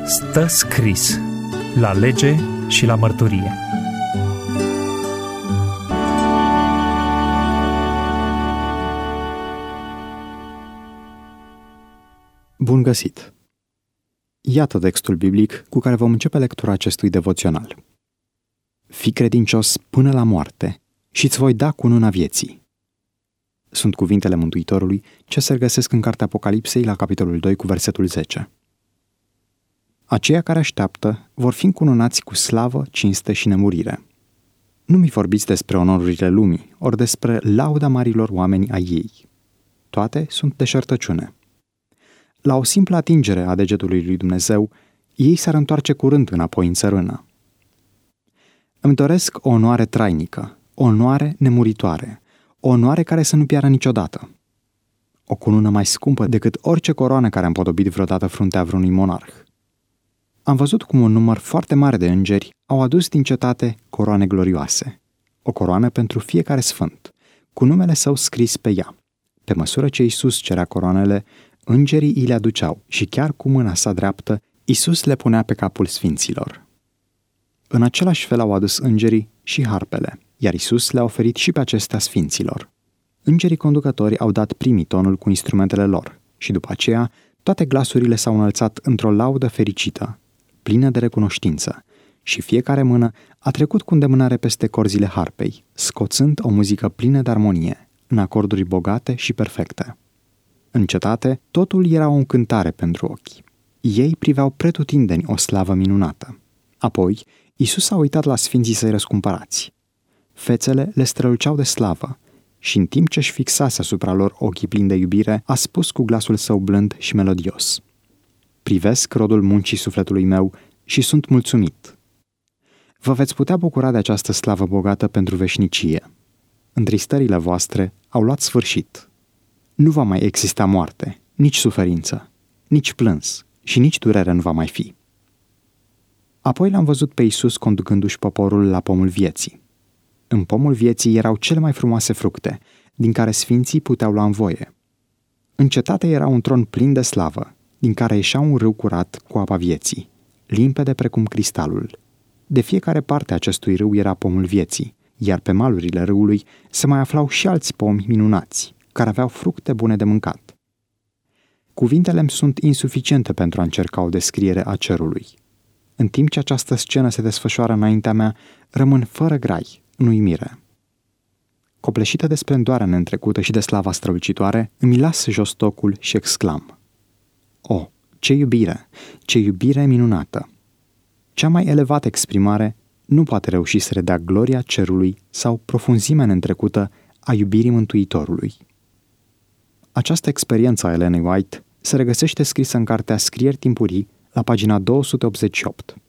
Stă scris la lege și la mărturie. Bun găsit! Iată textul biblic cu care vom începe lectura acestui devoțional. Fii credincios până la moarte și îți voi da cununa vieții. Sunt cuvintele Mântuitorului ce se regăsesc în cartea Apocalipsei la capitolul 2 cu versetul 10. Aceia care așteaptă vor fi încununați cu slavă, cinste și nemurire. Nu mi vorbiți despre onorurile lumii, ori despre lauda marilor oameni ai ei. Toate sunt deșertăciune. La o simplă atingere a degetului lui Dumnezeu, ei s-ar întoarce curând înapoi în țărână. Îmi doresc o onoare trainică, o onoare nemuritoare, o onoare care să nu piară niciodată. O cunună mai scumpă decât orice coroană care a împodobit vreodată fruntea vreunui monarh. Am văzut cum un număr foarte mare de îngeri au adus din cetate coroane glorioase. O coroană pentru fiecare sfânt, cu numele său scris pe ea. Pe măsură ce Iisus cerea coroanele, îngerii îi le aduceau și chiar cu mâna sa dreaptă, Iisus le punea pe capul sfinților. În același fel au adus îngerii și harpele, iar Iisus le-a oferit și pe acestea sfinților. Îngerii conducători au dat primii tonul cu instrumentele lor și după aceea toate glasurile s-au înălțat într-o laudă fericită, plină de recunoștință, și fiecare mână a trecut cu îndemânare peste corzile harpei, scoțând o muzică plină de armonie, în acorduri bogate și perfecte. În cetate, totul era o încântare pentru ochi. Ei priveau pretutindeni o slavă minunată. Apoi, Iisus a uitat la sfinții săi răscumpărați. Fețele le străluceau de slavă și în timp ce-și fixase asupra lor ochii plini de iubire, a spus cu glasul său blând și melodios: Privesc rodul muncii sufletului meu și sunt mulțumit. Vă veți putea bucura de această slavă bogată pentru veșnicie. Întristările voastre au luat sfârșit. Nu va mai exista moarte, nici suferință, nici plâns și nici durere nu va mai fi. Apoi l-am văzut pe Iisus conducându-și poporul la pomul vieții. În pomul vieții erau cele mai frumoase fructe, din care sfinții puteau lua în voie. În cetate era un tron plin de slavă, din care ieșea un râu curat cu apa vieții, limpede precum cristalul. De fiecare parte a acestui râu era pomul vieții, iar pe malurile râului se mai aflau și alți pomi minunați, care aveau fructe bune de mâncat. Cuvintele-mi sunt insuficiente pentru a încerca o descriere a cerului. În timp ce această scenă se desfășoară înaintea mea, rămân fără grai, în uimire. Copleșită de splendoarea neîntrecută și de slava strălucitoare, îmi las jos tocul și exclam: O, ce iubire minunată! Cea mai elevată exprimare nu poate reuși să redea gloria cerului sau profunzimea neîntrecută a iubirii Mântuitorului. Această experiență a Ellenei White se regăsește scrisă în cartea Scrieri timpurii, la pagina 288.